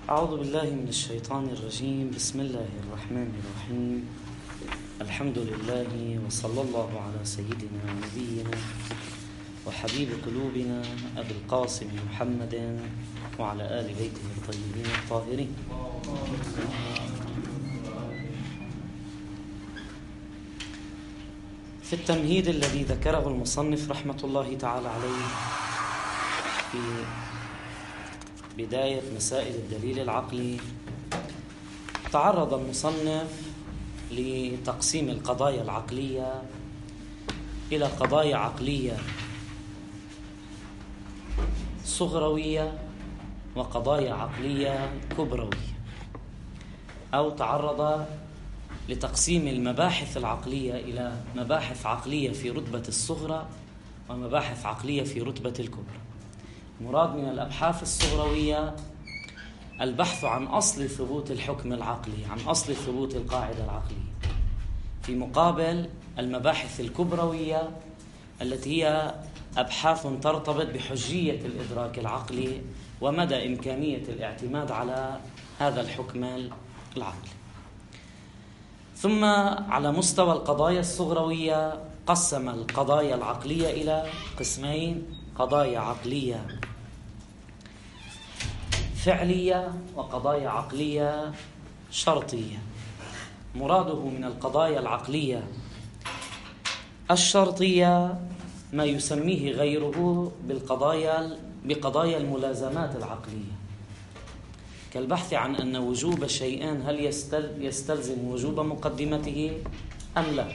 أعوذ بالله من الشيطان الرجيم. بسم الله الرحمن الرحيم. الحمد لله وصلى الله على سيدنا ونبينا وحبيب قلوبنا أبي القاسم محمد وعلى آل بيته الطيبين الطاهرين. في التمهيد الذي ذكره المصنف رحمة الله تعالى عليه في بداية مسائل الدليل العقلي، تعرض المصنف لتقسيم القضايا العقلية إلى قضايا عقلية صغروية وقضايا عقلية كبروية، أو تعرض لتقسيم المباحث العقلية إلى مباحث عقلية في رتبة الصغرى ومباحث عقلية في رتبة الكبرى. مراد من الأبحاث الصغروية البحث عن أصل ثبوت الحكم العقلي، عن أصل ثبوت القاعدة العقلية، في مقابل المباحث الكبروية التي هي أبحاث ترتبط بحجية الإدراك العقلي ومدى إمكانية الاعتماد على هذا الحكم العقلي. ثم على مستوى القضايا الصغروية قسم القضايا العقلية إلى قسمين: قضايا عقلية فعلية وقضايا عقلية شرطية. مراده من القضايا العقلية الشرطية ما يسميه غيره بقضايا الملازمات العقلية، كالبحث عن أن وجوب شيئين هل يستلزم وجوب مقدمته أم لا،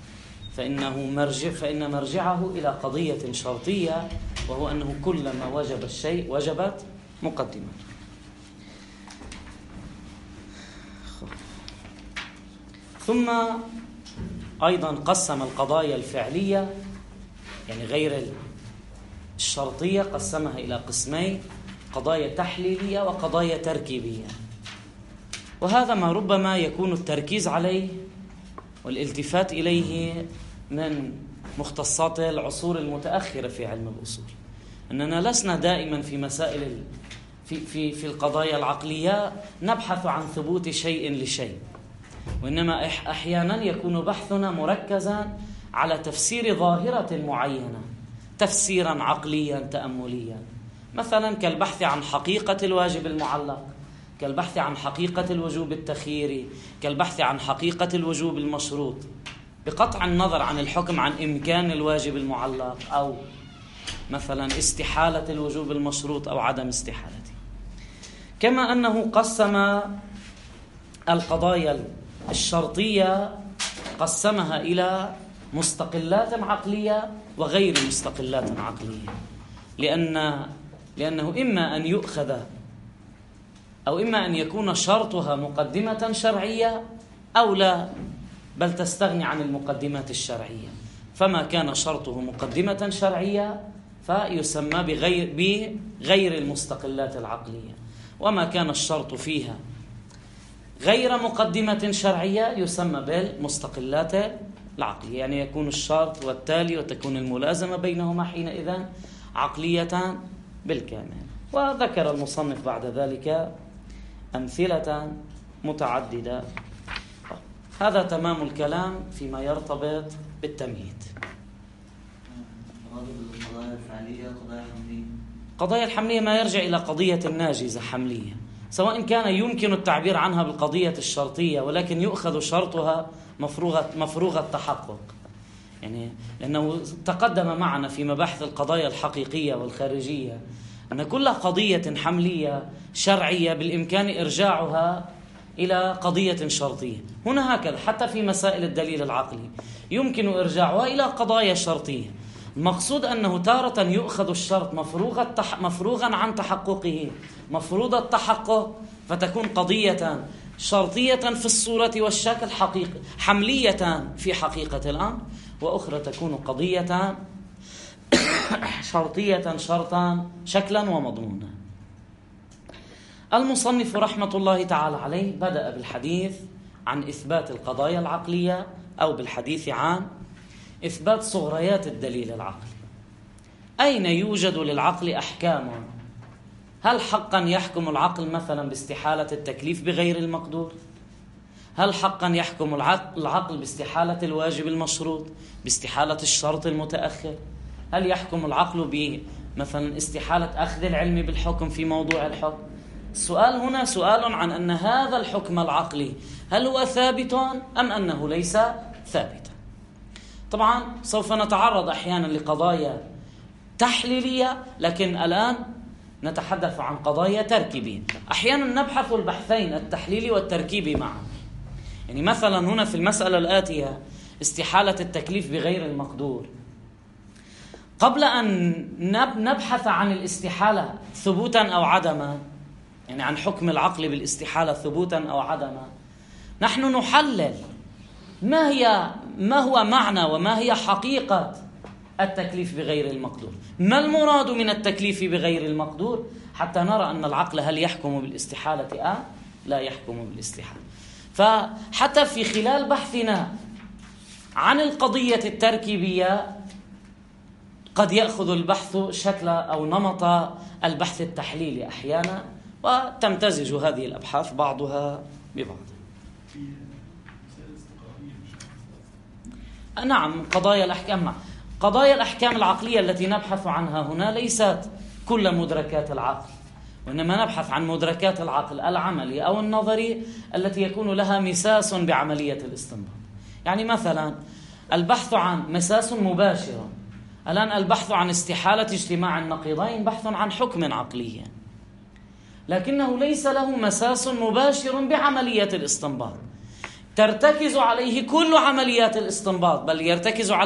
فإن مرجعه إلى قضية شرطية، وهو أنه كلما وجب الشيء وجبت مقدمته. ثم أيضا قسم القضايا الفعلية، يعني غير الشرطية، قسمها إلى قسمين: قضايا تحليلية وقضايا تركيبية. وهذا ما ربما يكون التركيز عليه والالتفات إليه من مختصات العصور المتأخرة في علم الأصول، أننا لسنا دائما في مسائل في القضايا العقلية نبحث عن ثبوت شيء لشيء، وإنما أحيانا يكون بحثنا مركزا على تفسير ظاهرة معينة تفسيرا عقليا تأمليا، مثلا كالبحث عن حقيقة الواجب المعلق، كالبحث عن حقيقة الوجوب التخييري، كالبحث عن حقيقة الوجوب المشروط، بقطع النظر عن الحكم عن إمكان الواجب المعلق أو مثلا استحالة الوجوب المشروط أو عدم استحالته. كما أنه قسم القضايا الشرطية، قسمها إلى مستقلات عقلية وغير مستقلات عقلية، لأنه إما أن يؤخذ أو إما أن يكون شرطها مقدمة شرعية أو لا، بل تستغني عن المقدمات الشرعية. فما كان شرطه مقدمة شرعية فيسمى بغير المستقلات العقلية، وما كان الشرط فيها غير مقدمة شرعية يسمى بالمستقلات العقلية، يعني يكون الشرط والتالي وتكون الملازمة بينهما حينئذ عقلية بالكامل. وذكر المصنف بعد ذلك أمثلة متعددة. هذا تمام الكلام فيما يرتبط بالتمهيد. قضايا الحملية ما يرجع إلى قضية ناجزة حملية، سواء كان يمكن التعبير عنها بالقضية الشرطية ولكن يؤخذ شرطها مفروغ التحقق، يعني لأنه تقدم معنا في مباحث القضايا الحقيقية والخارجية أن كل قضية حملية شرعية بالإمكان إرجاعها إلى قضية شرطية. هنا هكذا حتى في مسائل الدليل العقلي يمكن إرجاعها إلى قضايا شرطية. المقصود أنه تارة يؤخذ الشرط مفروغا عن تحققه، مفروض التحقق، فتكون قضية شرطية في الصورة والشكل حملية في حقيقة الأمر، وأخرى تكون قضية شرطية شرطا شكلا ومضمونا. المصنف رحمة الله تعالى عليه بدأ بالحديث عن إثبات القضايا العقلية، أو بالحديث عن إثبات صغريات الدليل العقلي. أين يوجد للعقل أحكام؟ هل حقا يحكم العقل مثلا باستحالة التكليف بغير المقدور؟ هل حقا يحكم العقل باستحالة الواجب المشروط، باستحالة الشرط المتأخر؟ هل يحكم العقل بمثلا استحالة أخذ العلم بالحكم في موضوع الحكم؟ السؤال هنا سؤال عن أن هذا الحكم العقلي هل هو ثابت أم أنه ليس ثابتا. طبعا سوف نتعرض أحيانا لقضايا تحليلية، لكن الآن نتحدث عن قضايا تركيبية. أحيانا نبحث البحثين التحليلي والتركيبي معا. يعني مثلا هنا في المسألة الآتية استحالة التكليف بغير المقدور، قبل أن نبحث عن الاستحالة ثبوتا أو عدما، يعني عن حكم العقل بالاستحالة ثبوتا أو عدما، نحن نحلل ما هو معنى وما هي حقيقة التكليف بغير المقدور، ما المراد من التكليف بغير المقدور، حتى نرى أن العقل هل يحكم بالاستحالة أم لا يحكم بالاستحالة. فحتى في خلال بحثنا عن القضية التركيبية قد يأخذ البحث شكل أو نمط البحث التحليلي أحيانا، وتمتزج هذه الأبحاث بعضها ببعض. نعم، قضايا الأحكام العقلية التي نبحث عنها هنا ليست كل مدركات العقل، وإنما نبحث عن مدركات العقل العملي أو النظري التي يكون لها مساس بعملية الاستنباط. يعني مثلا البحث عن مساس مباشر، الآن البحث عن استحالة اجتماع النقيضين بحث عن حكم عقلي، لكنه ليس له مساس مباشر بعملية الاستنباط ترتكز عليه كل عمليات الاستنباط، بل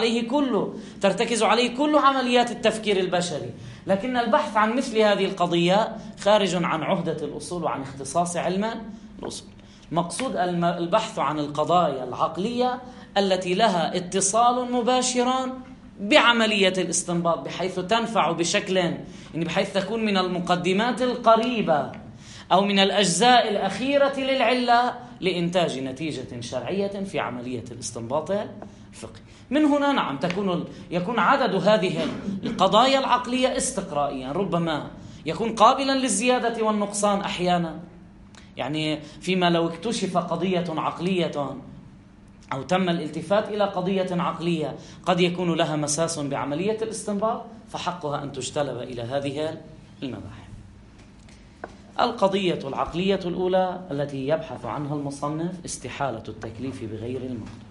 ترتكز عليه كل عمليات التفكير البشري. لكن البحث عن مثل هذه القضية خارج عن عهدة الأصول وعن اختصاص علم الأصول. مقصود البحث عن القضايا العقلية التي لها اتصال مباشر بعملية الاستنباط، بحيث تنفع بحيث تكون من المقدمات القريبة أو من الأجزاء الأخيرة للعلة لإنتاج نتيجة شرعية في عملية الاستنباط الفقهي. من هنا نعم يكون عدد هذه القضايا العقلية استقرائيا، ربما يكون قابلا للزيادة والنقصان أحيانا. يعني فيما لو اكتشف قضية عقلية أو تم الالتفات إلى قضية عقلية قد يكون لها مساس بعملية الاستنباط، فحقها أن تجتلب إلى هذه المباحث. القضية العقلية الأولى التي يبحث عنها المصنف استحالة التكليف بغير المقدور.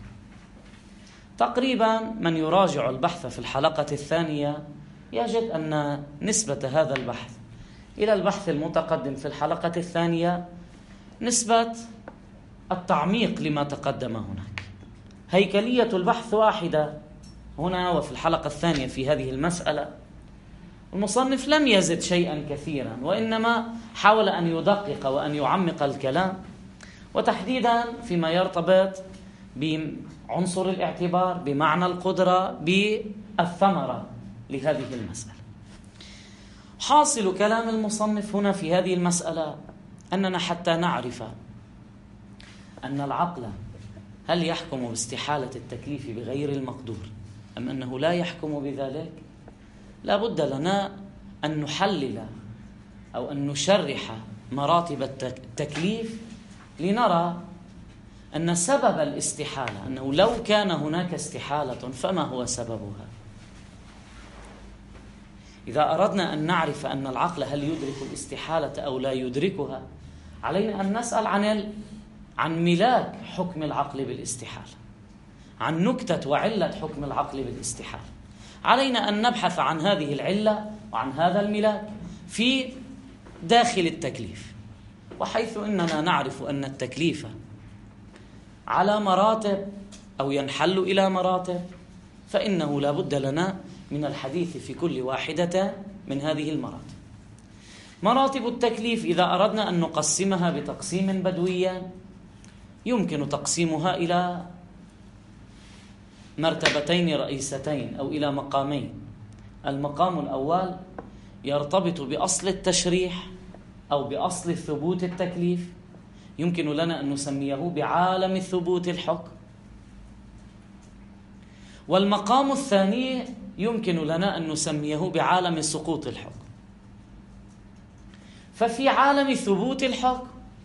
تقريبا من يراجع البحث في الحلقة الثانية يجد أن نسبة هذا البحث إلى البحث المتقدم في الحلقة الثانية نسبة التعميق لما تقدم هناك. هيكلية البحث واحدة هنا وفي الحلقة الثانية في هذه المسألة. المصنف لم يزد شيئا كثيرا، وإنما حاول أن يدقق وأن يعمق الكلام، وتحديدا فيما يرتبط بعنصر الاعتبار، بمعنى القدرة، بالثمرة لهذه المسألة. حاصل كلام المصنف هنا في هذه المسألة أننا حتى نعرف أن العقل هل يحكم باستحالة التكليف بغير المقدور أم أنه لا يحكم بذلك، لا بد لنا أن نحلل أو أن نشرح مراتب التكليف لنرى أن سبب الاستحالة، أنه لو كان هناك استحالة فما هو سببها. إذا أردنا أن نعرف أن العقل هل يدرك الاستحالة أو لا يدركها، علينا أن نسأل عن ملاك حكم العقل بالاستحالة، عن نكتة وعلة حكم العقل بالاستحالة. علينا أن نبحث عن هذه العلة وعن هذا الملاك في داخل التكليف، وحيث إننا نعرف أن التكليف على مراتب أو ينحل إلى مراتب، فإنه لا بد لنا من الحديث في كل واحدة من هذه المراتب. مراتب التكليف إذا أردنا أن نقسمها بتقسيم بدويا يمكن تقسيمها إلى مرتبتين رئيستين أو إلى مقامين. المقام الأول يرتبط بأصل التشريح أو بأصل ثبوت التكليف، يمكن لنا أن نسميه بعالم ثبوت الحكم. والمقام الثاني يمكن لنا أن نسميه بعالم سقوط الحكم. ففي عالم ثبوت الحكم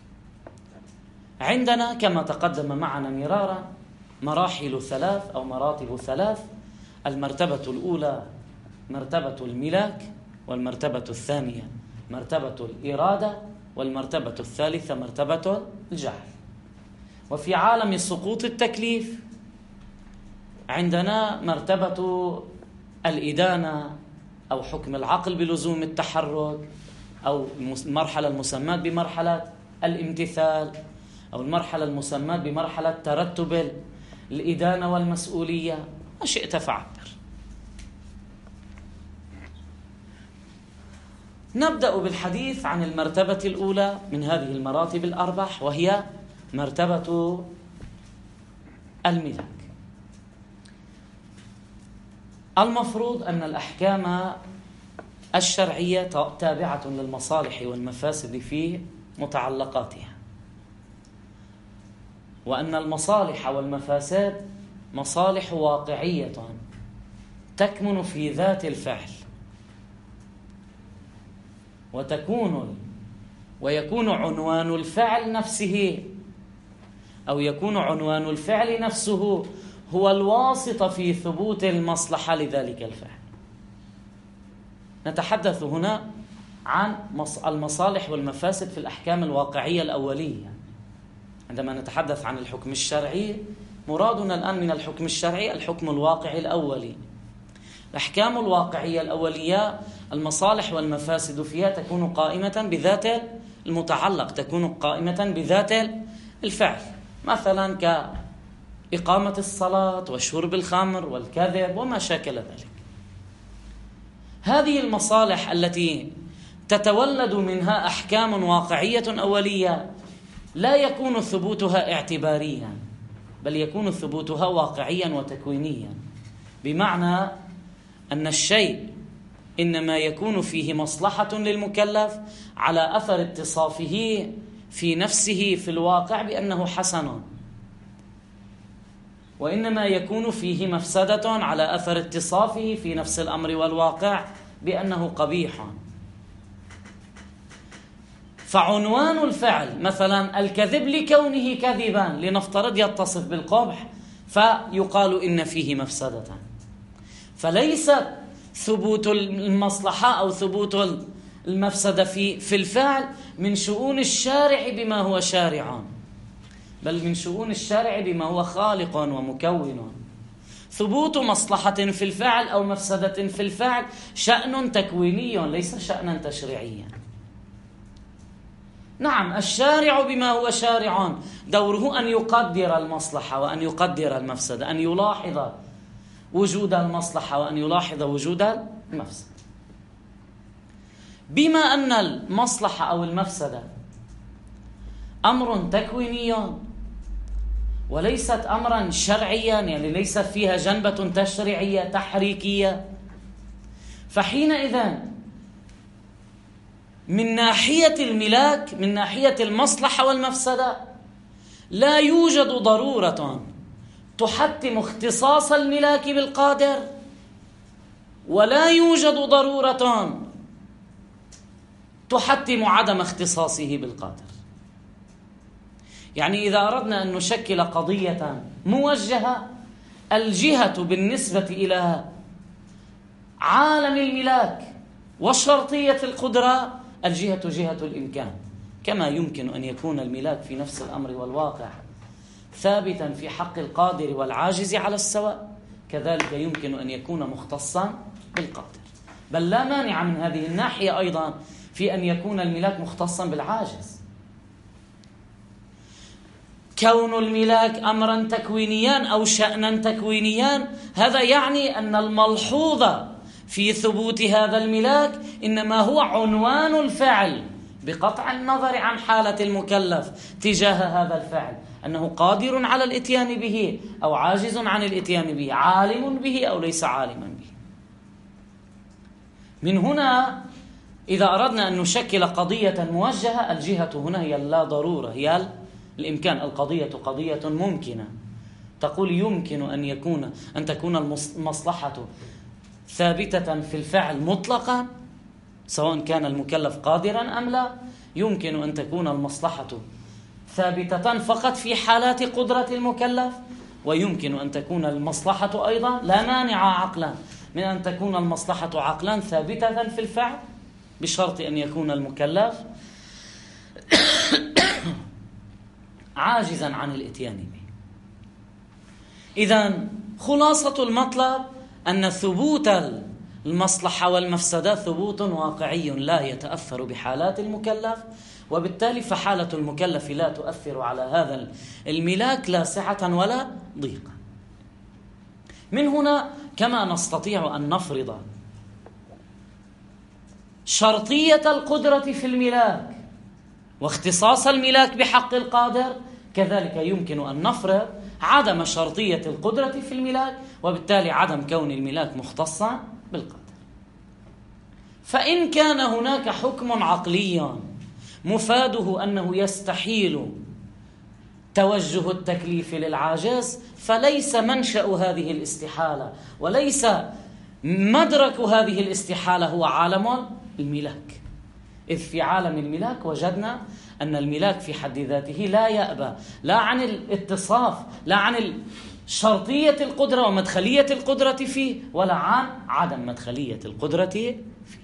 عندنا كما تقدم معنا مرارا مراحل ثلاث أو مراتب ثلاث. المرتبة الأولى مرتبة الملاك، والمرتبة الثانية مرتبة الإرادة، والمرتبة الثالثة مرتبة الجهل. وفي عالم سقوط التكليف عندنا مرتبة الإدانة أو حكم العقل بلزوم التحرك، أو المرحلة المسماة بمرحلة الامتثال، أو المرحلة المسماة بمرحلة ترتب الإدانة والمسؤولية، ما شئت فعبر. نبدأ بالحديث عن المرتبة الأولى من هذه المراتب الأربع، وهي مرتبة الملاك. المفروض أن الأحكام الشرعية تابعة للمصالح والمفاسد في متعلقاتها، وأن المصالح والمفاسد مصالح واقعية تكمن في ذات الفعل، ويكون عنوان الفعل نفسه، أو يكون عنوان الفعل نفسه هو الواسطة في ثبوت المصلحة لذلك الفعل. نتحدث هنا عن المصالح والمفاسد في الأحكام الواقعية الأولية. عندما نتحدث عن الحكم الشرعي مرادنا الآن من الحكم الشرعي الحكم الواقعي الأولي. الأحكام الواقعية الأولية المصالح والمفاسد فيها تكون قائمة بذات المتعلق، تكون قائمة بذات الفعل، مثلا كإقامة الصلاة وشرب الخمر والكذب وما شاكل ذلك. هذه المصالح التي تتولد منها أحكام واقعية أولية لا يكون ثبوتها اعتباريا، بل يكون ثبوتها واقعيا وتكوينيا، بمعنى أن الشيء إنما يكون فيه مصلحة للمكلف على أثر اتصافه في نفسه في الواقع بأنه حسن، وإنما يكون فيه مفسدة على أثر اتصافه في نفس الأمر والواقع بأنه قبيح. فعنوان الفعل مثلا الكذب لكونه كذبا لنفترض يتصف بالقبح، فيقال إن فيه مفسدة. فليس ثبوت المصلحة أو ثبوت المفسدة في الفعل من شؤون الشارع بما هو شارع، بل من شؤون الشارع بما هو خالق ومكون. ثبوت مصلحة في الفعل أو مفسدة في الفعل شأن تكويني ليس شأنا تشريعيا. نعم، الشارع بما هو شارع دوره أن يقدر المصلحة وأن يقدر المفسدة، أن يلاحظ وجود المصلحة وأن يلاحظ وجود المفسدة. بما أن المصلحة أو المفسدة أمر تكويني وليست أمرا شرعيا، يعني ليست فيها جنبة تشريعية تحريكية، فحينئذ من ناحية الملاك، من ناحية المصلحة والمفسدة، لا يوجد ضرورة تحتم اختصاص الملاك بالقادر، ولا يوجد ضرورة تحتم عدم اختصاصه بالقادر. يعني إذا أردنا أن نشكل قضية موجهة، الجهة بالنسبة إلى عالم الملاك وشرطية القدرة الجهة جهة الإمكان، كما يمكن أن يكون الملاك في نفس الأمر والواقع ثابتا في حق القادر والعاجز على السواء، كذلك يمكن أن يكون مختصا بالقادر. بل لا مانع من هذه الناحية أيضا في أن يكون الملاك مختصا بالعاجز. كون الملاك أمرا تكوينيا أو شأنا تكوينيا هذا يعني أن الملحوظ في ثبوت هذا الملاك إنما هو عنوان الفعل، بقطع النظر عن حالة المكلف تجاه هذا الفعل، أنه قادر على الإتيان به أو عاجز عن الإتيان به، عالم به أو ليس عالما به. من هنا إذا أردنا أن نشكل قضية موجهة، الجهة هنا هي اللا ضرورة، هي الإمكان. القضية قضية ممكنة، تقول يمكن أن تكون المصلحة ثابتة في الفعل مطلقا سواء كان المكلف قادرا أم لا، يمكن أن تكون المصلحة ثابتة فقط في حالات قدرة المكلف، ويمكن أن تكون المصلحة أيضا لا مانع عقلا من أن تكون المصلحة عقلا ثابتة في الفعل بشرط أن يكون المكلف عاجزا عن الإتيان به. إذن خلاصة المطلب أن ثبوت المصلحة والمفسدة ثبوت واقعي لا يتأثر بحالات المكلف، وبالتالي فحالة المكلف لا تؤثر على هذا الملاك لا سعة ولا ضيقا. من هنا كما نستطيع أن نفرض شرطية القدرة في الملاك واختصاص الملاك بحق القادر، كذلك يمكن أن نفرض عدم شرطية القدرة في الملاك، وبالتالي عدم كون الملاك مختصا بالقادر. فإن كان هناك حكم عقلي مفاده أنه يستحيل توجه التكليف للعاجز، فليس منشأ هذه الاستحالة وليس مدرك هذه الاستحالة هو عالم الملاك، إذ في عالم الملاك وجدنا أن الملاك في حد ذاته لا يأبى لا عن الاتصاف، لا عن شرطية القدرة ومدخلية القدرة فيه، ولا عن عدم مدخلية القدرة فيه.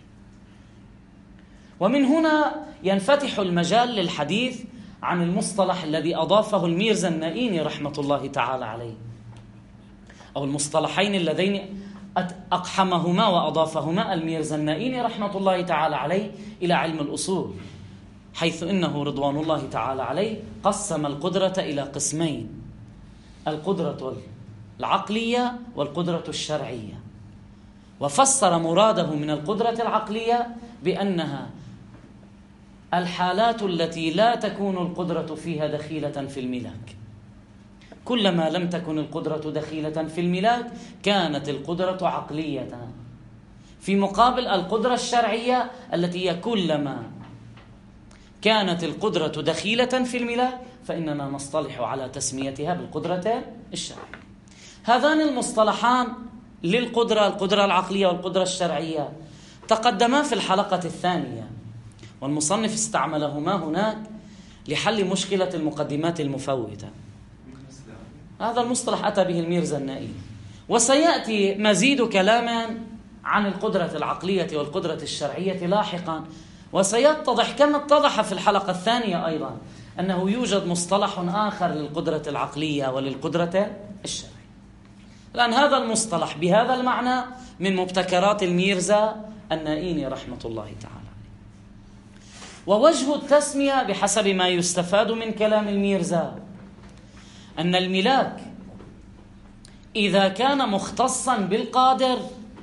ومن هنا ينفتح المجال للحديث عن المصطلح الذي أضافه الميرزا النائيني رحمة الله تعالى عليه، أو المصطلحين اللذين أقحمهما وأضافهما الميرزا النائيني رحمة الله تعالى عليه إلى علم الأصول، حيث إنه رضوان الله تعالى عليه قسم القدرة إلى قسمين: القدرة العقلية والقدرة الشرعية، وفسر مراده من القدرة العقلية بأنها الحالات التي لا تكون القدرة فيها دخيلة في الملاك. كلما لم تكن القدرة دخيلة في الملاك كانت القدرة عقلية، في مقابل القدرة الشرعية التي هي كلما كانت القدرة دخيلة في الملاك فإننا نصطلح على تسميتها بالقدرة الشرعية. هذان المصطلحان للقدرة، القدرة العقلية والقدرة الشرعية، تقدما في الحلقة الثانية، والمصنف استعملهما هناك لحل مشكلة المقدمات المفوتة. هذا المصطلح أتى به الميرزا النائي، وسيأتي مزيد كلام عن القدرة العقلية والقدرة الشرعية لاحقا، وسيتضح كما اتضح في الحلقة الثانية أيضا أنه يوجد مصطلح آخر للقدرة العقلية وللقدرة الشرعية. لأن هذا المصطلح بهذا المعنى من مبتكرات الميرزا النائيني رحمة الله تعالى. ووجه التسمية بحسب ما يستفاد من كلام الميرزا أن الملاك إذا كان مختصا بالقادر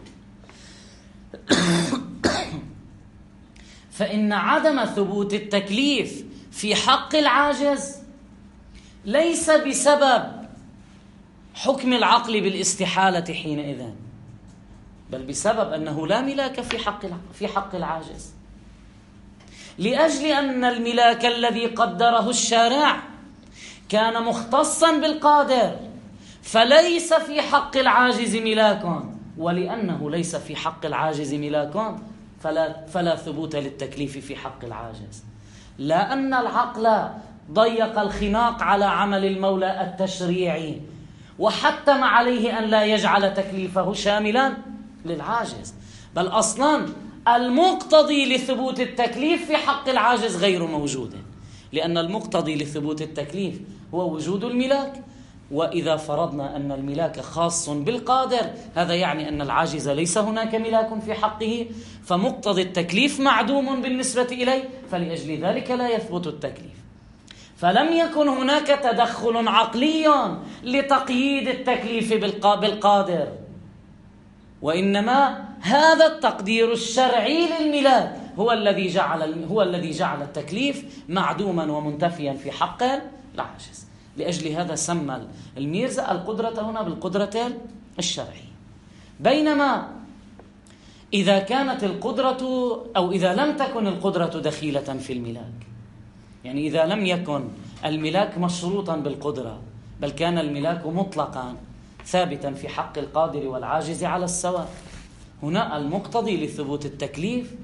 فإن عدم ثبوت التكليف في حق العاجز ليس بسبب حكم العقل بالاستحالة حينئذ، بل بسبب أنه لا ملاك في حق العاجز، لأجل أن الملاك الذي قدره الشارع كان مختصا بالقادر، فليس في حق العاجز ملاك، ولأنه ليس في حق العاجز ملاك فلا ثبوت للتكليف في حق العاجز. لا أن العقل ضيق الخناق على عمل المولى التشريعي وحتم عليه أن لا يجعل تكليفه شاملا للعاجز، بل أصلا المقتضي لثبوت التكليف في حق العاجز غير موجود، لأن المقتضي لثبوت التكليف هو وجود الملاك، وإذا فرضنا أن الملاك خاص بالقادر هذا يعني أن العاجز ليس هناك ملاك في حقه، فمقتضي التكليف معدوم بالنسبة إليه، فلأجل ذلك لا يثبت التكليف. فلم يكن هناك تدخل عقلي لتقييد التكليف بالقادر، وإنما هذا التقدير الشرعي للملاك هو الذي جعل التكليف معدوما ومنتفيا في حق العاجز. لأجل هذا سمى الميرزا القدرة هنا بالقدرة الشرعية. بينما إذا كانت القدرة أو إذا لم تكن القدرة دخيلة في الملاك، يعني إذا لم يكن الملاك مشروطا بالقدرة بل كان الملاك مطلقا ثابتا في حق القادر والعاجز على السواء، هنا المقتضي لثبوت التكليف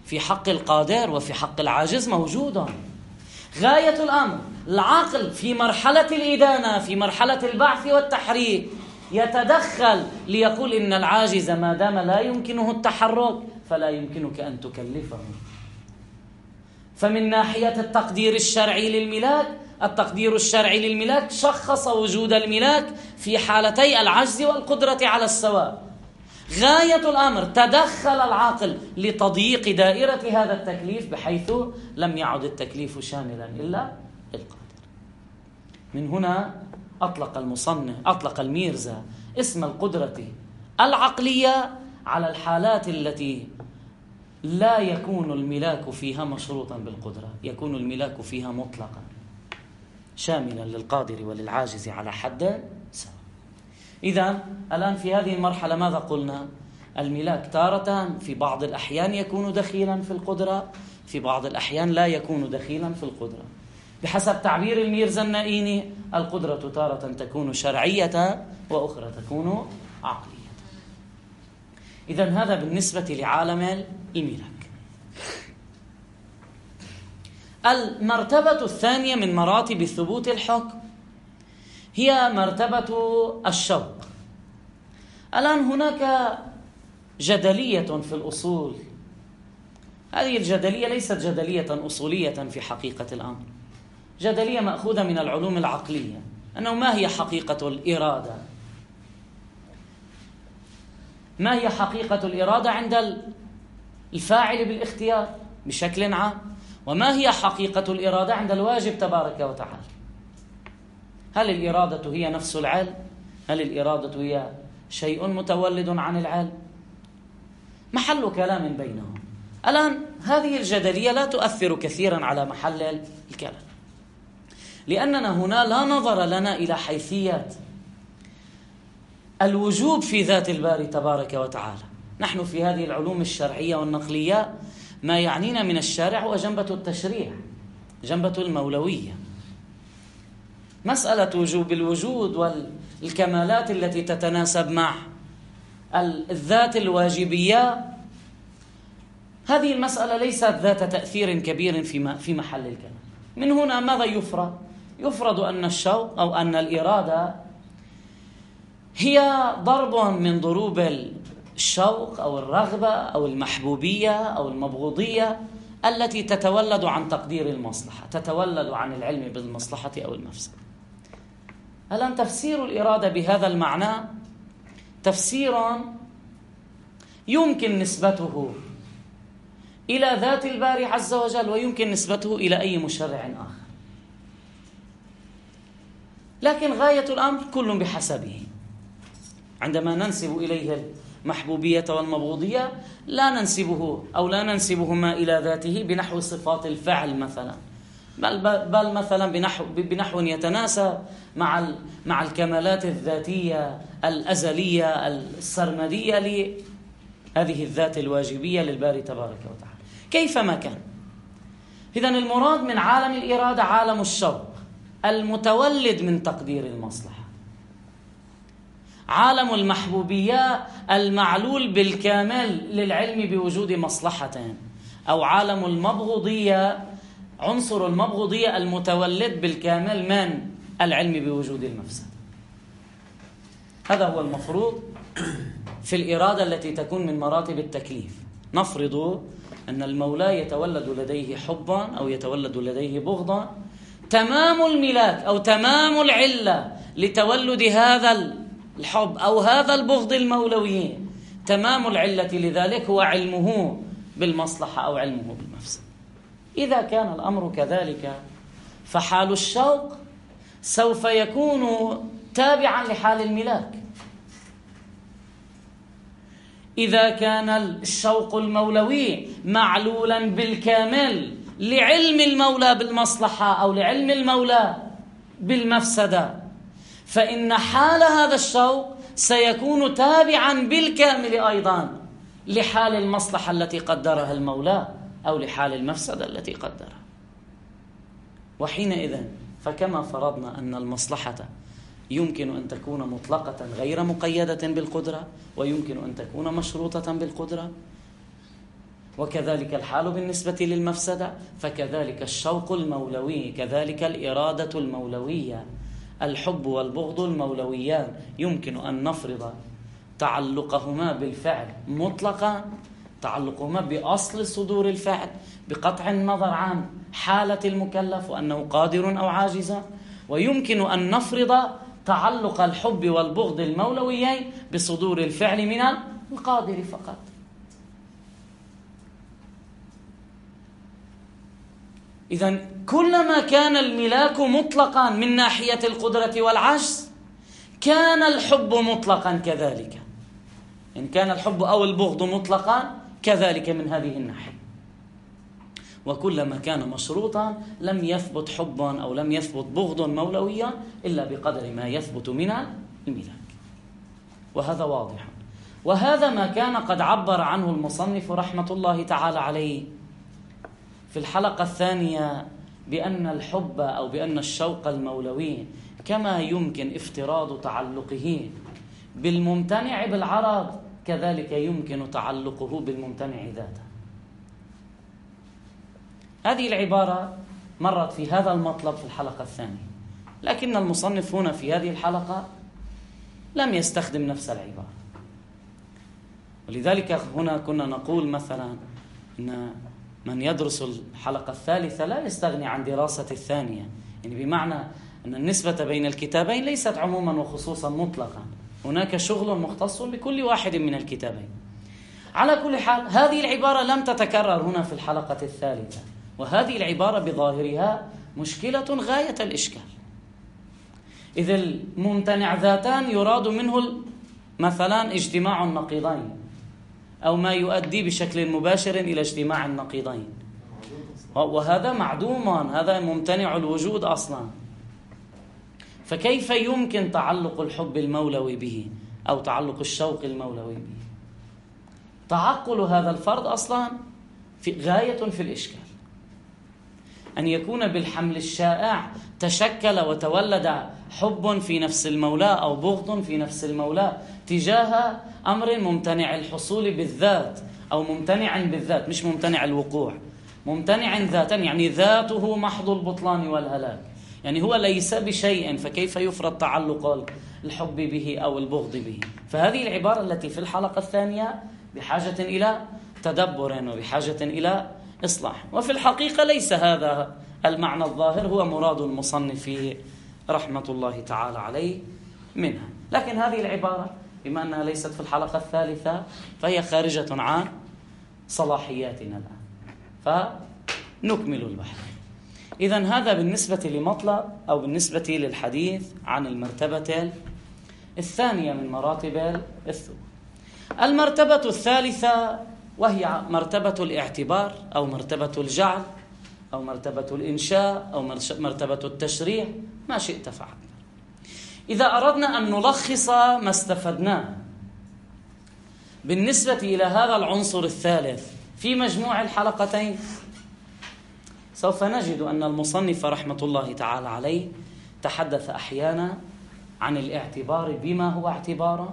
في حق القادر وفي حق العاجز موجود. غاية الأمر العقل في مرحلة الإدانة، في مرحلة البعث والتحريك، يتدخل ليقول إن العاجز ما دام لا يمكنه التحرك فلا يمكنك أن تكلفه. فمن ناحية التقدير الشرعي للملاك، التقدير الشرعي للملاك شخص وجود الملاك في حالتي العجز والقدرة على السواء. غاية الأمر تدخل العاقل لتضييق دائرة هذا التكليف بحيث لم يعد التكليف شاملا إلا القادر. من هنا أطلق الميرزا اسم القدرة العقلية على الحالات التي لا يكون الملاك فيها مشروطا بالقدرة، يكون الملاك فيها مطلقا شاملا للقادر وللعاجز على حد سواء. إذن الآن في هذه المرحلة ماذا قلنا؟ الملاك تارة في بعض الأحيان يكون دخيلا في القدرة، في بعض الأحيان لا يكون دخيلا في القدرة. بحسب تعبير الميرزا النائيني القدرة تارة تكون شرعية وأخرى تكون عقلية. إذن هذا بالنسبة لعالم الملاك. المرتبة الثانية من مراتب ثبوت الحكم هي مرتبة الشوق. الآن هناك جدلية في الأصول. هذه الجدلية ليست جدلية أصولية في حقيقة الأمر، جدلية مأخوذة من العلوم العقلية، أنه ما هي حقيقة الإرادة؟ ما هي حقيقة الإرادة عند الفاعل بالاختيار بشكل عام؟ وما هي حقيقة الإرادة عند الواجب تبارك وتعالى؟ هل الإرادة هي نفس العلم؟ هل الإرادة هي شيء متولد عن العلم؟ محل كلام بينهم. الآن هذه الجدلية لا تؤثر كثيرا على محل الكلام، لأننا هنا لا نظر لنا إلى حيثيات الوجوب في ذات الباري تبارك وتعالى. نحن في هذه العلوم الشرعية والنقلية ما يعنينا من الشارع هو جنبة التشريع، جنبة المولوية. مسألة وجوب الوجود والكمالات التي تتناسب مع الذات الواجبية، هذه المسألة ليست ذات تأثير كبير في محل الكلام. من هنا ماذا يفرض؟ يفرض أن الشوق أو أن الإرادة هي ضرب من ضروب الشوق أو الرغبة أو المحبوبية أو المبغوضية التي تتولد عن تقدير المصلحة، تتولد عن العلم بالمصلحة أو المفسدة. الآن تفسير الإرادة بهذا المعنى تفسير يمكن نسبته إلى ذات الباري عز وجل ويمكن نسبته إلى أي مشرع آخر، لكن غاية الأمر كل بحسبه. عندما ننسب إليه المحبوبية والمبغوضية لا ننسبهما إلى ذاته بنحو صفات الفعل مثلا، بل مثلا بنحو يتناسب مع الكمالات الذاتية الأزلية السرمدية لهذه الذات الواجبية للباري تبارك وتعالى كيفما كان. إذن المراد من عالم الإرادة عالم الشوق المتولد من تقدير المصلحة، عالم المحبوبية المعلول بالكامل للعلم بوجود مصلحة، أو عالم المبغوضية عنصر المبغوضية المتولد بالكامل من العلم بوجود المفسدة. هذا هو المفروض في الإرادة التي تكون من مراتب التكليف. نفرض أن المولى يتولد لديه حبا أو يتولد لديه بغضا، تمام الملاك أو تمام العلة لتولد هذا الحب أو هذا البغض المولوي، تمام العلة لذلك هو علمه بالمصلحة أو علمه بالمفسدة. إذا كان الأمر كذلك فحال الشوق سوف يكون تابعا لحال الملاك. إذا كان الشوق المولوي معلولا بالكامل لعلم المولى بالمصلحة أو لعلم المولى بالمفسدة، فإن حال هذا الشوق سيكون تابعا بالكامل أيضا لحال المصلحة التي قدرها المولى أو لحال المفسدة التي قدرها. وحينئذ فكما فرضنا أن المصلحة يمكن أن تكون مطلقة غير مقيدة بالقدرة، ويمكن أن تكون مشروطة بالقدرة، وكذلك الحال بالنسبة للمفسدة، فكذلك الشوق المولوي، كذلك الإرادة المولوية. الحب والبغض المولويان يمكن أن نفرض تعلقهما بالفعل مطلقا، تعلقهما بأصل صدور الفعل بقطع النظر عن حالة المكلف وأنه قادر أو عاجز، ويمكن أن نفرض تعلق الحب والبغض المولويين بصدور الفعل من القادر فقط. إذن كلما كان الملاك مطلقا من ناحية القدرة والعجز كان الحب مطلقا كذلك، إن كان الحب أو البغض مطلقا كذلك من هذه الناحية. وكلما كان مشروطا لم يثبت حب أو لم يثبت بغض مولويا إلا بقدر ما يثبت من الملاك، وهذا واضح. وهذا ما كان قد عبر عنه المصنف رحمة الله تعالى عليه في الحلقة الثانية، بأن الحب أو بأن الشوق المولوي كما يمكن افتراض تعلقه بالممتنع بالعرض كذلك يمكن تعلقه بالممتنع ذاته. هذه العبارة مرت في هذا المطلب في الحلقة الثانية، لكن المصنف هنا في هذه الحلقة لم يستخدم نفس العبارة. ولذلك هنا كنا نقول مثلا إن من يدرس الحلقة الثالثة لا يستغني عن دراسة الثانية، يعني بمعنى أن النسبة بين الكتابين ليست عموما وخصوصا مطلقا، هناك شغل مختص بكل واحد من الكتابين. على كل حال هذه العبارة لم تتكرر هنا في الحلقة الثالثة، وهذه العبارة بظاهرها مشكلة غاية الإشكال، إذ الممتنع ذاتان يراد منه مثلا اجتماع النقيضين أو ما يؤدي بشكل مباشر إلى اجتماع النقيضين، وهذا معدوم، هذا ممتنع الوجود أصلا. فكيف يمكن تعلق الحب المولوي به أو تعلق الشوق المولوي به؟ تعقل هذا الفرض أصلا في غاية في الإشكال، أن يكون بالحمل الشائع تشكل وتولد حب في نفس المولى أو بغض في نفس المولى تجاه أمر ممتنع الحصول بالذات أو ممتنع بالذات، مش ممتنع الوقوع، ممتنع ذاتا، يعني ذاته محض البطلان والهلاك، يعني هو ليس بشيء، فكيف يفرض تعلق الحب به أو البغض به؟ فهذه العبارة التي في الحلقة الثانية بحاجة إلى تدبر وبحاجة إلى إصلاح، وفي الحقيقة ليس هذا المعنى الظاهر هو مراد المصنف رحمة الله تعالى عليه منها. لكن هذه العبارة بما أنها ليست في الحلقة الثالثة فهي خارجة عن صلاحياتنا الآن، فنكمل البحث. إذن هذا بالنسبة لمطلب أو بالنسبة للحديث عن المرتبة الثانية من مراتب الثبوت. المرتبة الثالثة وهي مرتبة الاعتبار أو مرتبة الجعل أو مرتبة الإنشاء أو مرتبة التشريع، ما شئت فعل. إذا أردنا أن نلخص ما استفدناه بالنسبة إلى هذا العنصر الثالث في مجموع الحلقتين، سوف نجد أن المصنف رحمة الله تعالى عليه تحدث أحيانا عن الاعتبار بما هو اعتبارا،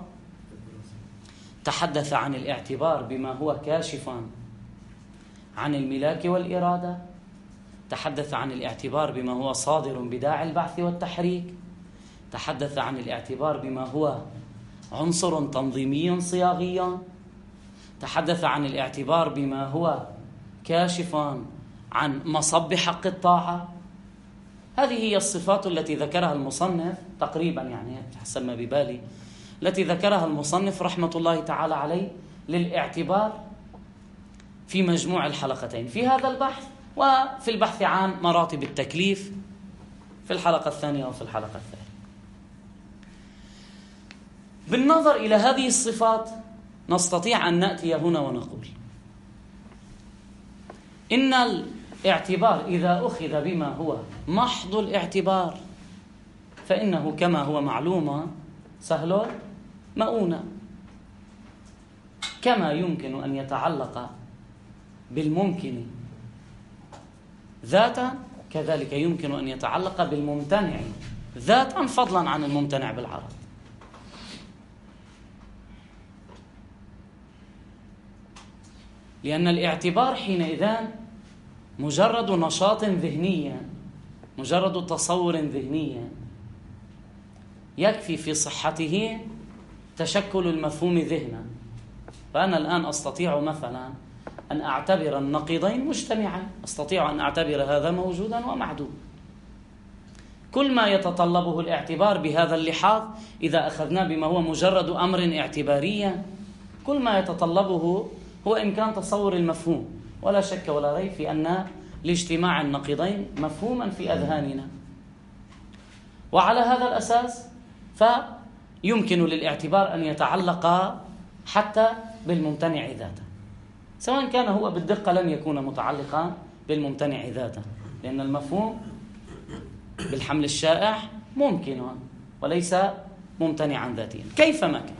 تحدث عن الاعتبار بما هو كاشف عن الملاك والإرادة، تحدث عن الاعتبار بما هو صادر بداعي البعث والتحريك، تحدث عن الاعتبار بما هو عنصر تنظيمي صياغي، تحدث عن الاعتبار بما هو كاشف عن مصب حق الطاعة. هذه هي الصفات التي ذكرها المصنف تقريبا، يعني حسب ما ببالي، التي ذكرها المصنف رحمة الله تعالى عليه للاعتبار في مجموع الحلقتين في هذا البحث وفي البحث عن مراتب التكليف في الحلقة الثانية وفي الحلقة الثالثة. بالنظر إلى هذه الصفات نستطيع أن نأتي هنا ونقول إن الاعتبار إذا أخذ بما هو محض الاعتبار فإنه كما هو معلوم سهل مؤونة، كما يمكن أن يتعلق بالممكن ذاتا كذلك يمكن أن يتعلق بالممتنع ذاتا فضلا عن الممتنع بالعرض. لأن الاعتبار حينئذ مجرد نشاط ذهني، مجرد تصور ذهني يكفي في صحته تشكل المفهوم ذهنا. فأنا الآن أستطيع مثلا أن أعتبر النقيضين مجتمعين، أستطيع أن أعتبر هذا موجودا ومعدوم. كل ما يتطلبه الاعتبار بهذا اللحاظ إذا أخذنا بما هو مجرد أمر اعتباريا، كل ما يتطلبه هو إمكان تصور المفهوم، ولا شك ولا ريب في أن لاجتماع النقيضين مفهوما في أذهاننا. وعلى هذا الأساس فيمكن للاعتبار أن يتعلق حتى بالممتنع ذاته، سواء كان هو بالدقة لن يكون متعلقا بالممتنع ذاته، لأن المفهوم بالحمل الشائع ممكن وليس ممتنعا ذاتيا كيفما كان.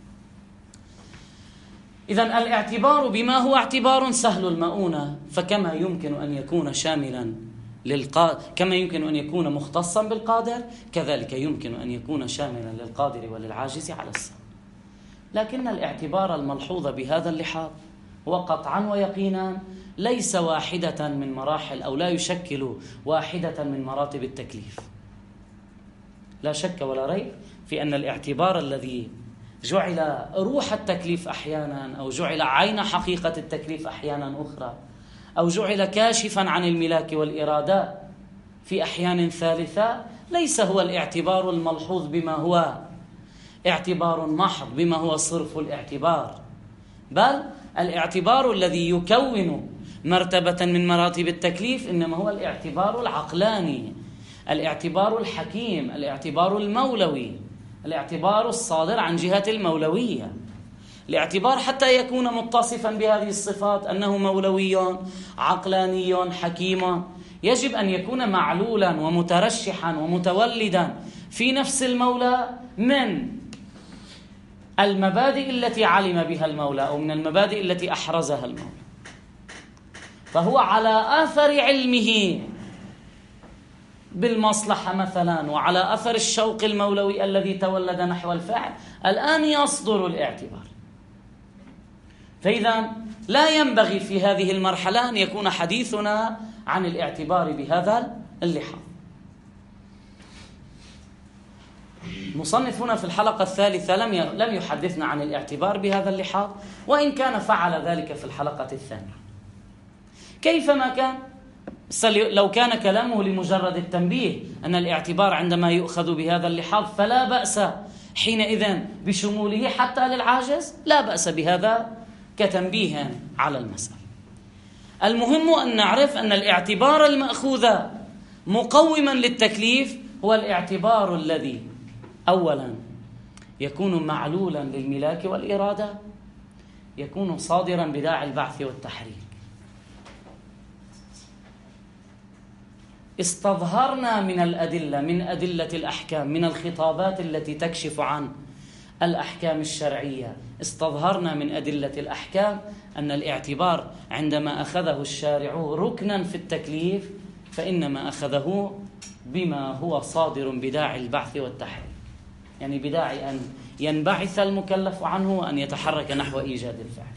إذن الاعتبار بما هو اعتبار سهل المؤونة، فكما يمكن أن يكون شاملا كما يمكن أن يكون مختصا بالقادر، كذلك يمكن أن يكون شاملا للقادر وللعاجز على السواء. لكن الاعتبار الملحوظ بهذا اللحاظ هو قطعا ويقينا ليس واحدة من مراحل أو لا يشكل واحدة من مراتب التكليف. لا شك ولا ريب في أن الاعتبار الذي جعل روح التكليف أحيانا، أو جعل عين حقيقة التكليف أحيانا أخرى، أو جعل كاشفا عن الملاك والإرادة في أحيان ثالثة، ليس هو الاعتبار الملحوظ بما هو اعتبار محض، بما هو صرف الاعتبار، بل الاعتبار الذي يكون مرتبة من مراتب التكليف إنما هو الاعتبار العقلاني، الاعتبار الحكيم، الاعتبار المولوي، الاعتبار الصادر عن جهة المولوية. الاعتبار حتى يكون متصفا بهذه الصفات أنه مولوي عقلاني حكيم، يجب أن يكون معلولا ومترشحا ومتولدا في نفس المولى من المبادئ التي علم بها المولى، أو من المبادئ التي أحرزها المولى. فهو على أثر علمه بالمصلحة مثلا، وعلى أثر الشوق المولوي الذي تولد نحو الفعل، الآن يصدر الاعتبار. فإذا لا ينبغي في هذه المرحلة أن يكون حديثنا عن الاعتبار بهذا اللحاظ. مصنفنا في الحلقة الثالثة لم يحدثنا عن الاعتبار بهذا اللحاظ، وإن كان فعل ذلك في الحلقة الثانية. كيفما كان، لو كان كلامه لمجرد التنبيه أن الاعتبار عندما يؤخذ بهذا اللحاظ فلا بأس حينئذ بشموله حتى للعاجز، لا بأس بهذا كتنبيه على المسألة. المهم أن نعرف أن الاعتبار المأخوذ مقوما للتكليف هو الاعتبار الذي أولا يكون معلولا للملاك والإرادة، يكون صادرا بداعي البعث والتحريك. استظهرنا من الأدلة، من أدلة الأحكام، من الخطابات التي تكشف عن الأحكام الشرعية، استظهرنا من أدلة الأحكام أن الاعتبار عندما أخذه الشارع ركنا في التكليف فإنما أخذه بما هو صادر بداعي البعث والتحريك، يعني بداعي أن ينبعث المكلف عنه وأن يتحرك نحو إيجاد الفعل.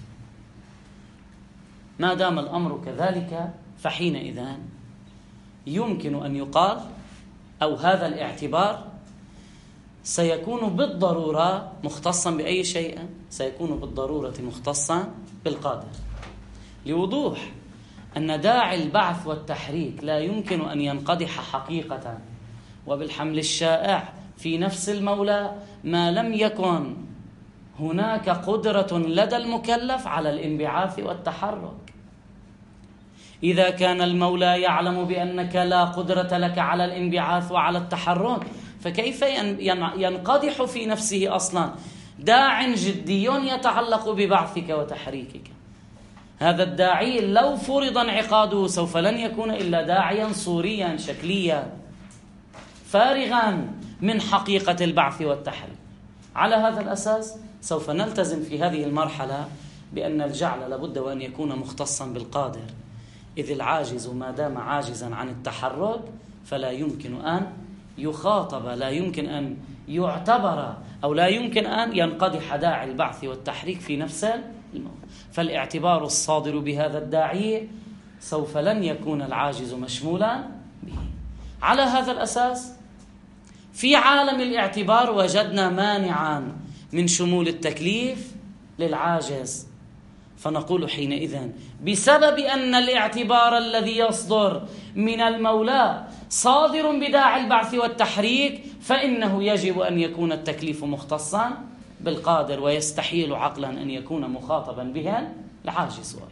ما دام الأمر كذلك فحينئذ يمكن أن يقال أو هذا الاعتبار سيكون بالضرورة مختصا بأي شيء، سيكون بالضرورة مختصا بالقادر، لوضوح أن داعي البعث والتحريك لا يمكن أن ينقدح حقيقة وبالحمل الشائع في نفس المولى ما لم يكن هناك قدرة لدى المكلف على الانبعاث والتحرك. إذا كان المولى يعلم بأنك لا قدرة لك على الانبعاث وعلى التحرك، فكيف ينقدح في نفسه أصلا داع جدي يتعلق ببعثك وتحريكك؟ هذا الداعي لو فرض انعقاده سوف لن يكون إلا داعيا صوريا شكليا فارغا من حقيقة البعث والتحريك. على هذا الأساس سوف نلتزم في هذه المرحلة بأن الجعل لابد وأن يكون مختصا بالقادر، إذ العاجز ما دام عاجزا عن التحرك فلا يمكن أن يخاطب، لا يمكن أن يعتبر، أو لا يمكن أن ينقدح داعي البعث والتحريك في نفس المولى. فالاعتبار الصادر بهذا الداعي سوف لن يكون العاجز مشمولا به. على هذا الأساس في عالم الاعتبار وجدنا مانعا من شمول التكليف للعاجز، فنقول حينئذ بسبب أن الاعتبار الذي يصدر من المولى صادر بداعي البعث والتحريك، فإنه يجب أن يكون التكليف مختصا بالقادر، ويستحيل عقلا أن يكون مخاطبا به العاجز أيضا.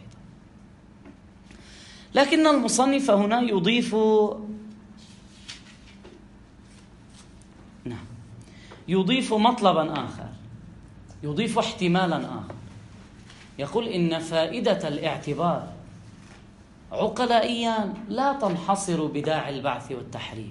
لكن المصنف هنا يضيف مطلبا آخر، يضيف احتمالا آخر. يقول إن فائدة الاعتبار عقلائيا لا تنحصر بداعي البعث والتحريك،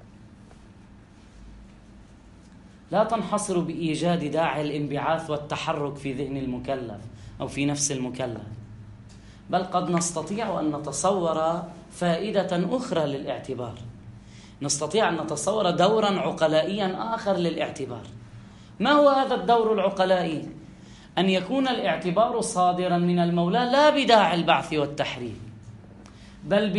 لا تنحصر بإيجاد داعي الانبعاث والتحرك في ذهن المكلف أو في نفس المكلف، بل قد نستطيع أن نتصور فائدة أخرى للاعتبار، نستطيع أن نتصور دورا عقلائيا آخر للاعتبار. ما هو هذا الدور العقلائي؟ أن يكون الاعتبار صادرا من المولى لا بداعي البعث والتحريك، بل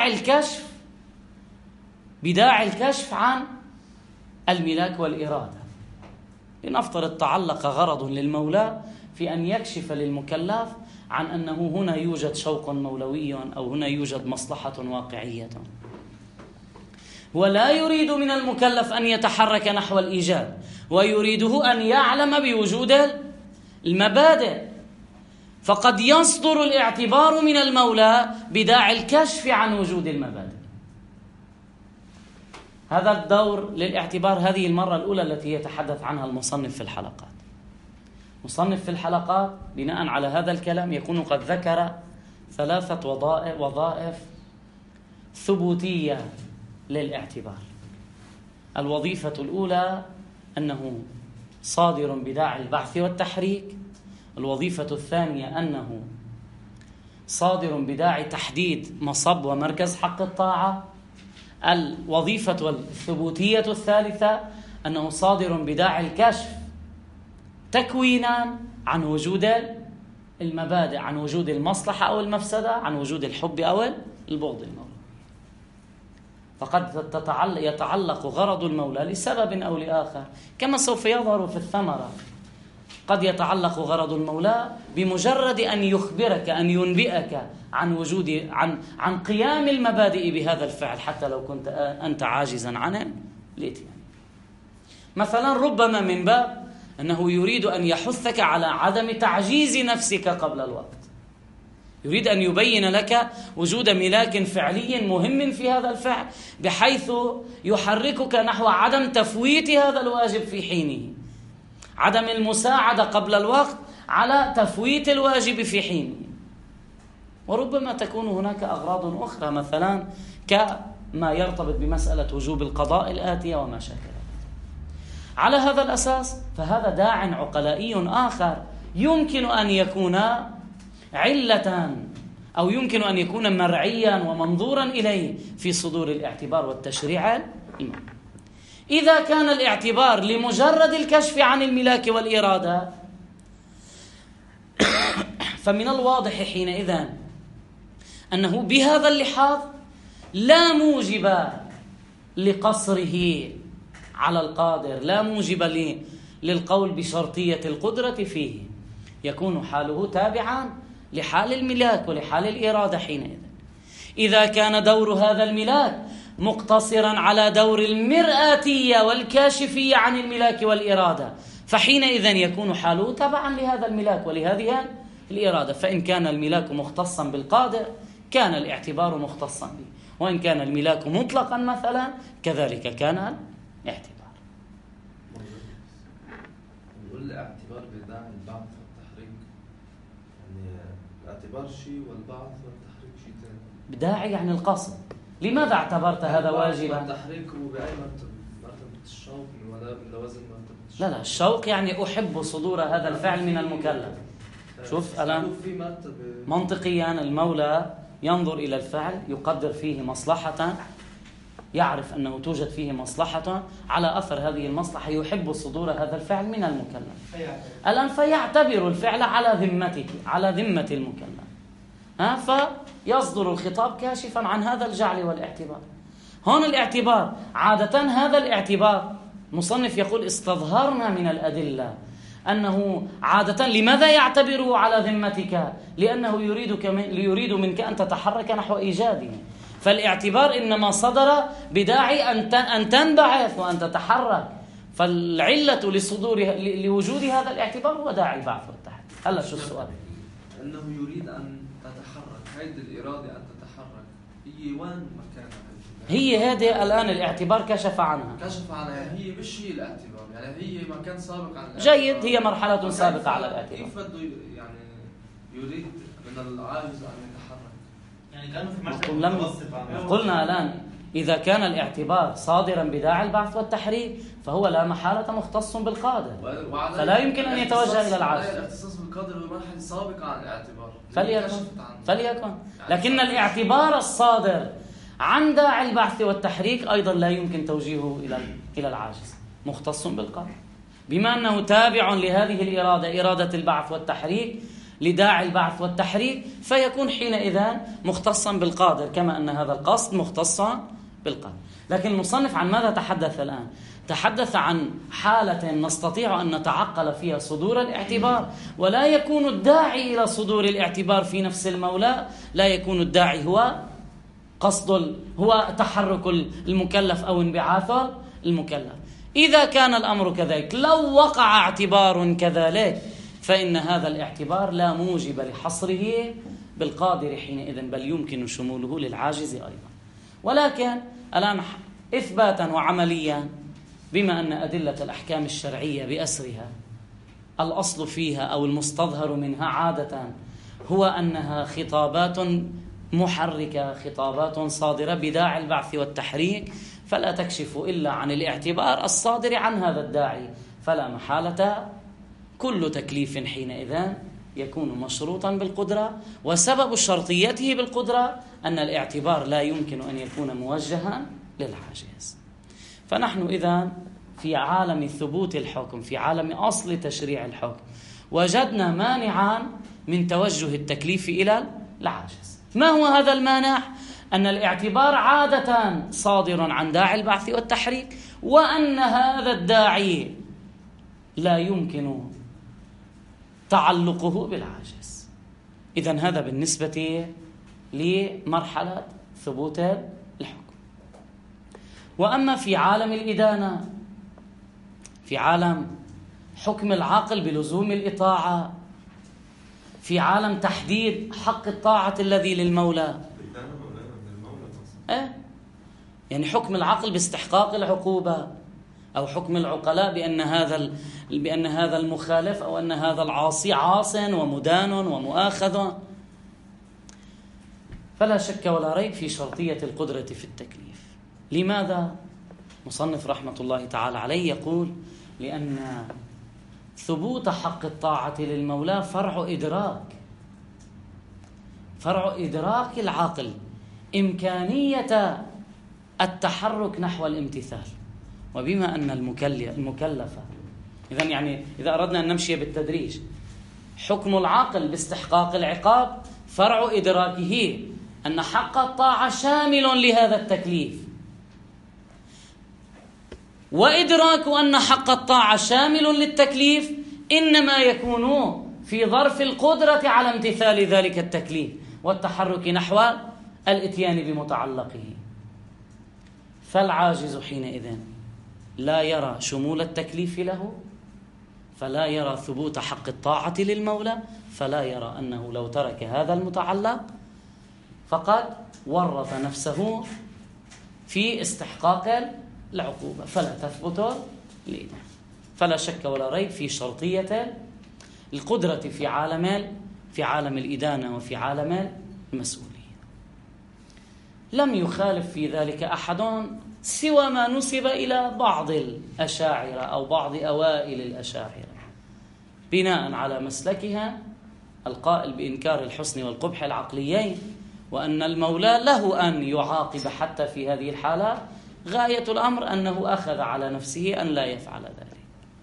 بداعي الكشف عن الملاك والإرادة. لنفترض تعلق غرض للمولى في أن يكشف للمكلف عن أنه هنا يوجد شوق مولوي أو هنا يوجد مصلحة واقعية، ولا يريد من المكلف أن يتحرك نحو الإيجاد، ويريده أن يعلم بوجود المبادئ. فقد يصدر الاعتبار من المولى بداعي الكشف عن وجود المبادئ. هذا الدور للاعتبار هذه المرة الأولى التي يتحدث عنها المصنف في الحلقات. مصنف في الحلقات بناء على هذا الكلام يكون قد ذكر 3 وظائف ثبوتية للاعتبار. الوظيفة الأولى أنه صادر بداعي البعث والتحريك. الوظيفة الثانية أنه صادر بداعي تحديد مصب ومركز حق الطاعة. الوظيفة الثبوتية الثالثة أنه صادر بداعي الكشف تكوينا عن وجود المبادئ، عن وجود المصلحة أو المفسدة، عن وجود الحب أو البغض المولى. فقد يتعلق غرض المولى لسبب أو لآخر، كما سوف يظهر في الثمرة. قد يتعلق غرض المولى بمجرد أن يخبرك، أن ينبئك عن قيام المبادئ بهذا الفعل، حتى لو كنت أنت عاجزا عنه الإتيان. مثلا ربما من باب أنه يريد أن يحثك على عدم تعجيز نفسك قبل الوقت، يريد أن يبين لك وجود ملاك فعلي مهم في هذا الفعل، بحيث يحركك نحو عدم تفويت هذا الواجب في حينه، عدم المساعدة قبل الوقت على تفويت الواجب في حينه. وربما تكون هناك أغراض أخرى، مثلا كما يرتبط بمسألة وجوب القضاء الآتية وما شابه. على هذا الأساس فهذا داع عقلائي آخر يمكن أن يكون علة أو يمكن أن يكون مرعيا ومنظورا إليه في صدور الاعتبار والتشريع المعنى. إذا كان الاعتبار لمجرد الكشف عن الملاك والإرادة، فمن الواضح حينئذ أنه بهذا اللحاظ لا موجب لقصره على القادر، لا موجب للقول بشرطية القدرة فيه، يكون حاله تابعا لحال الملاك ولحال الإرادة حينئذ. إذا كان دور هذا الملاك مقتصرا على دور المرآتية والكاشفية عن الملاك والإرادة، فحينئذ يكون حاله تبعا لهذا الملاك ولهذه الإرادة. فإن كان الملاك مختصا بالقادر كان الاعتبار مختصا به، وإن كان الملاك مطلقا مثلا كذلك كان الاعتبار. نقول الاعتبار بداعي البعث والتحريك، يعني الاعتبار شيء والبعث والتحريك شيء ثاني. بداعي يعني القصد. لماذا اعتبرت هذا واجبا؟ التحريك هو بأي مرتبة الشوق ولا من لوازم مرتبة الشوق؟ لا الشوق يعني أحب صدور هذا الفعل من المكلف. شوف الآن منطقيا المولى ينظر إلى الفعل، يقدر فيه مصلحة يعرف أنه توجد فيه مصلحة، على أثر هذه المصلحة يحب صدور هذا الفعل من المكلف. الآن فيعتبر الفعل على ذمتك، على ذمة المكلف، فيصدر الخطاب كاشفا عن هذا الجعل والاعتبار. هون الاعتبار عادة، هذا الاعتبار مصنف يقول استظهرنا من الأدلة أنه عادة لماذا يعتبره على ذمتك؟ لأنه يريد منك أن تتحرك نحو إيجاده. فالاعتبار إنما صدر بداعي أن تنبعث وأن تتحرك، فالعلة لوجود هذا الاعتبار هو داعي البعث والتحرك. هلا شو السؤال؟ أنه يريد أن تتحرك، هيدي الإرادة أن تتحرك هي وين مكانها؟ هي هذه الآن الاعتبار كشف عنها. هي مش هي الاعتبار، يعني هي مكان سابق عن الاعتبار. جيد، هي مرحلة سابقة على الاعتبار. كيف بده يعني يريد من العاجز أن يتحرك؟ يعني كانوا في مرحلة قلنا الآن إذا كان الاعتبار صادرا بداعي البعث والتحريك فهو لا محالة مختص بالقادر، فلا يمكن أن يتوجه إلى العاجز. الاختصاص بالقادر هو مرحلة سابقة عن الاعتبار، فليكن. لكن الاعتبار الصادر عن داعي البعث والتحريك أيضا لا يمكن توجيهه إلى العاجز، مختص بالقادر، بما أنه تابع لهذه الإرادة، إرادة البعث والتحريك، لداعي البعث والتحريك، فيكون حينئذ مختصا بالقادر، كما أن هذا القصد مختصا بالقادر. لكن المصنف عن ماذا تحدث الآن؟ تحدث عن حالة نستطيع أن نتعقل فيها صدور الاعتبار، ولا يكون الداعي إلى صدور الاعتبار في نفس المولى، لا يكون الداعي هو تحرك المكلف أو انبعاث المكلف. إذا كان الأمر كذلك، لو وقع اعتبار كذلك، فإن هذا الاعتبار لا موجب لحصره بالقادر حينئذ، بل يمكن شموله للعاجز أيضا. ولكن الآن إثباتا وعمليا، بما أن أدلة الأحكام الشرعية بأسرها الأصل فيها أو المستظهر منها عادة هو أنها خطابات محركة، خطابات صادرة بداعي البعث والتحريك، فلا تكشف إلا عن الاعتبار الصادر عن هذا الداعي، فلا محالة كل تكليف حينئذ يكون مشروطا بالقدرة، وسبب شرطيته بالقدرة أن الاعتبار لا يمكن أن يكون موجها للعاجز. فنحن إذن في عالم ثبوت الحكم، في عالم أصل تشريع الحكم، وجدنا مانعا من توجه التكليف إلى العاجز. ما هو هذا المانع؟ أن الاعتبار عادة صادر عن داعي البعث والتحريك، وأن هذا الداعي لا يمكن تعلقه بالعاجز. إذن هذا بالنسبة لمرحلة ثبوت الحكم. وأما في عالم الإدانة، في عالم حكم العاقل بلزوم الإطاعة، في عالم تحديد حق الطاعة الذي للمولى، يعني حكم العقل باستحقاق العقوبة، أو حكم العقلاء بأن هذا المخالف أو أن هذا العاصي عاص ومدان ومؤاخذ، فلا شك ولا ريب في شرطية القدرة في التكليف. لماذا؟ مصنف رحمة الله تعالى عليه يقول: لأن ثبوت حق الطاعة للمولى فرع إدراك العقل إمكانية التحرك نحو الامتثال. وبما أن المكلفة إذن، يعني إذا أردنا أن نمشي بالتدريج، حكم العقل باستحقاق العقاب فرع إدراكه أن حق الطاعة شامل لهذا التكليف، وإدراك أن حق الطاعة شامل للتكليف إنما يكون في ظرف القدرة على امتثال ذلك التكليف والتحرك نحو الإتيان بمتعلقه. فالعاجز حينئذ لا يرى شمول التكليف له، فلا يرى ثبوت حق الطاعة للمولى، فلا يرى أنه لو ترك هذا المتعلق فقد ورط نفسه في استحقاق العقوبة، فلا تثبت الإدانة. فلا شك ولا ريب في شرطية القدرة في عالم الإدانة وفي عالم المسؤولية. لم يخالف في ذلك أحد سوى ما نسب إلى بعض الأشاعرة أو بعض أوائل الأشاعرة، بناء على مسلكها القائل بإنكار الحسن والقبح العقليين، وأن المولى له أن يعاقب حتى في هذه الحالة غاية الأمر أنه أخذ على نفسه أن لا يفعل ذلك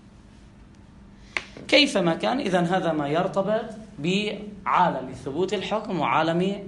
كيفما كان. إذن هذا ما يرتبط بعالم ثبوت الحكم وعالم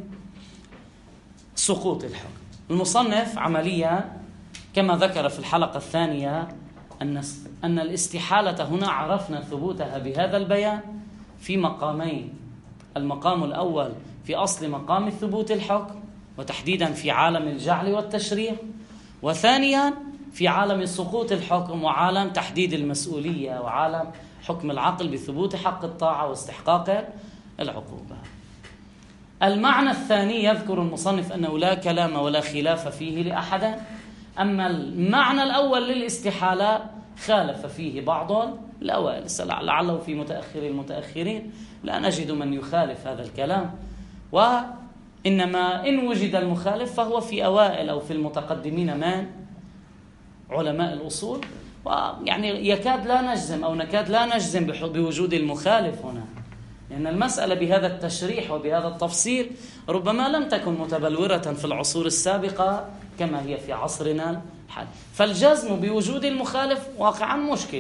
سقوط الحكم. المصنف عمليا كما ذكر في الحلقة الثانية أن الاستحالة هنا عرفنا ثبوتها بهذا البيان في مقامين. المقام الأول في أصل مقام ثبوت الحكم وتحديدا في عالم الجعل والتشريع، وثانيا في عالم سقوط الحكم وعالم تحديد المسؤولية وعالم حكم العقل بثبوت حق الطاعة واستحقاق العقوبة. المعنى الثاني يذكر المصنف أنه لا كلام ولا خلاف فيه لأحد، أما المعنى الأول للاستحالة خالف فيه بعض الأوائل، لعله في متأخر المتأخرين لا نجد من يخالف هذا الكلام، وإنما إن وجد المخالف فهو في أوائل أو في المتقدمين من علماء الأصول، ويعني يكاد لا نجزم أو نكاد لا نجزم بوجود المخالف هنا، لأن المسألة بهذا التشريح وبهذا التفصيل ربما لم تكن متبلورة في العصور السابقة كما هي في عصرنا الحالي، فالجزم بوجود المخالف واقعا مشكل.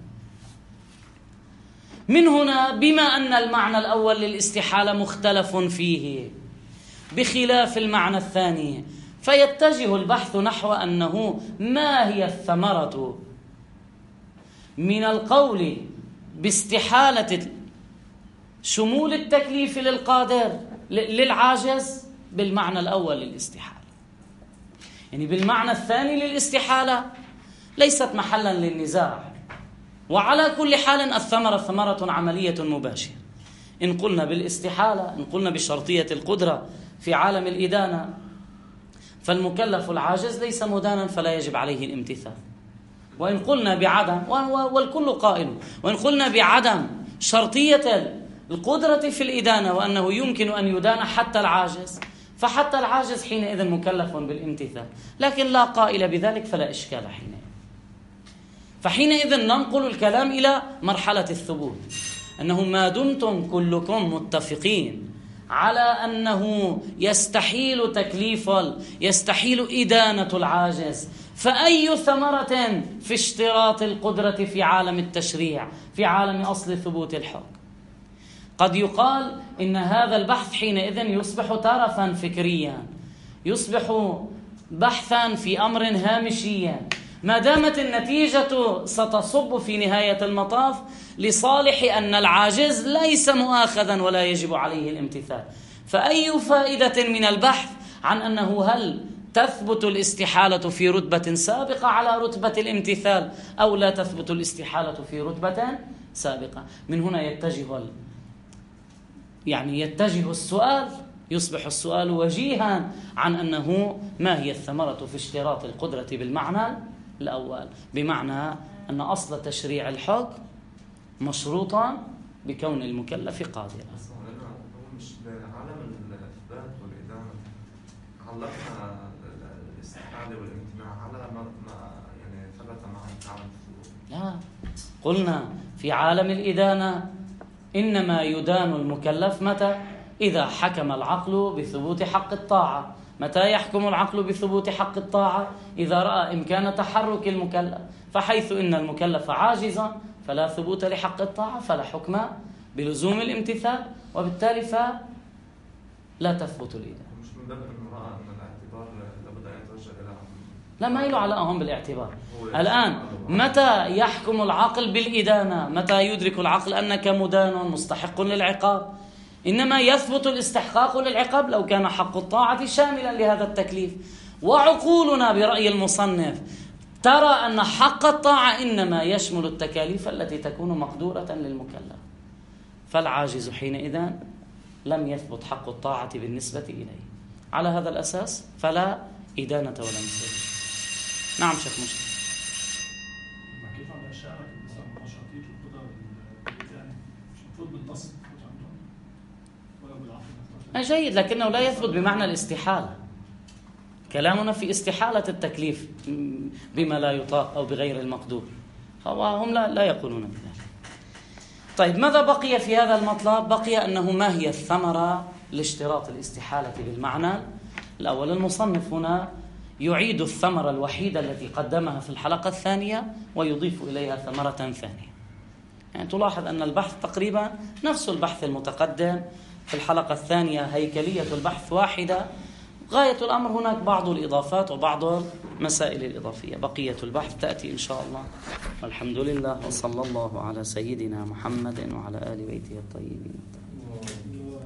من هنا بما أن المعنى الأول للاستحالة مختلف فيه بخلاف المعنى الثاني، فيتجه البحث نحو أنه ما هي الثمرة من القول باستحالة شمول التكليف للقادر للعاجز بالمعنى الأول للاستحالة، يعني بالمعنى الثاني للاستحالة ليست محلا للنزاع. وعلى كل حال الثمرة ثمرة عملية مباشرة. إن قلنا بالاستحالة، إن قلنا بشرطية القدرة في عالم الإدانة، فالمكلف العاجز ليس مدانا فلا يجب عليه الامتثال. وإن قلنا بعدم، والكل قائل، وإن قلنا بعدم شرطية القدرة في الإدانة وأنه يمكن أن يدان حتى العاجز، فحتى العاجز حينئذ مكلف بالامتثال، لكن لا قائل بذلك فلا إشكال حينئذ. فحينئذ ننقل الكلام إلى مرحلة الثبوت، أنه ما دمتم كلكم متفقين على أنه يستحيل إدانة العاجز، فأي ثمرة في اشتراط القدرة في عالم التشريع، في عالم أصل ثبوت الحكم؟ قد يقال إن هذا البحث حينئذ يصبح ترفا فكريا، يصبح بحثا في أمر هامشيا، ما دامت النتيجة ستصب في نهاية المطاف لصالح أن العاجز ليس مؤاخذا ولا يجب عليه الامتثال. فأي فائدة من البحث عن أنه هل تثبت الاستحالة في رتبة سابقة على رتبة الامتثال أو لا تثبت الاستحالة في رتبة سابقة؟ من هنا يتجه السؤال، يصبح السؤال وجيها عن أنه ما هي الثمرة في اشتراط القدرة بالمعنى الأول، بمعنى أن أصل تشريع الحكم مشروطا بكون المكلف قادرا. مش بعالم الإثبات والإدانة علقنا الاستحالة والامتناع على ما يعني ثبت معه عالم الثبوت. لا، قلنا في عالم الإدانة إنما يدان المكلف متى؟ إذا حكم العقل بثبوت حق الطاعة. متى يحكم العقل بثبوت حق الطاعة؟ إذا رأى إمكان تحرك المكلف، فحيث إن المكلف عاجزا فلا ثبوت لحق الطاعة فلا حكم بلزوم الامتثال، وبالتالي فلا تثبت الإدانة. مش من باب المرأة أن الاعتبار لابد أن يتوجه إلى لا، ما له علاقة هم بالاعتبار. الآن متى يحكم العقل بالإدانة؟ متى يدرك العقل أنك مدان مستحق للعقاب؟ إنما يثبت الاستحقاق للعقاب لو كان حق الطاعة شاملا لهذا التكليف. وعقولنا برأي المصنف ترى أن حق الطاعة إنما يشمل التكاليف التي تكون مقدورة للمكلف، فالعاجز حينئذ لم يثبت حق الطاعة بالنسبة إليه. على هذا الأساس فلا إدانة ولا مسؤولية. نعم شيخ مشكلة. كيف على أشياء مثلا شرطية القدرة بالإدانة مش المفروض بالنص ولا بالعقل؟ جيد، لكنه لا يثبت بمعنى الاستحالة. كلامنا في استحالة التكليف بما لا يطاق أو بغير المقدور، هم لا يقولون بذلك. طيب ماذا بقي في هذا المطلب؟ بقي أنه ما هي الثمرة لاشتراط الاستحالة بالمعنى الأول. المصنف هنا يعيد الثمرة الوحيدة التي قدمها في الحلقة الثانية ويضيف إليها ثمرة ثانية. يعني تلاحظ أن البحث تقريبا نفس البحث المتقدم في الحلقة الثانية، هيكلية البحث واحدة، غاية الأمر هناك بعض الإضافات وبعض المسائل الإضافية. بقية البحث تأتي إن شاء الله، والحمد لله، وصلى الله على سيدنا محمد وعلى آل بيته الطيبين.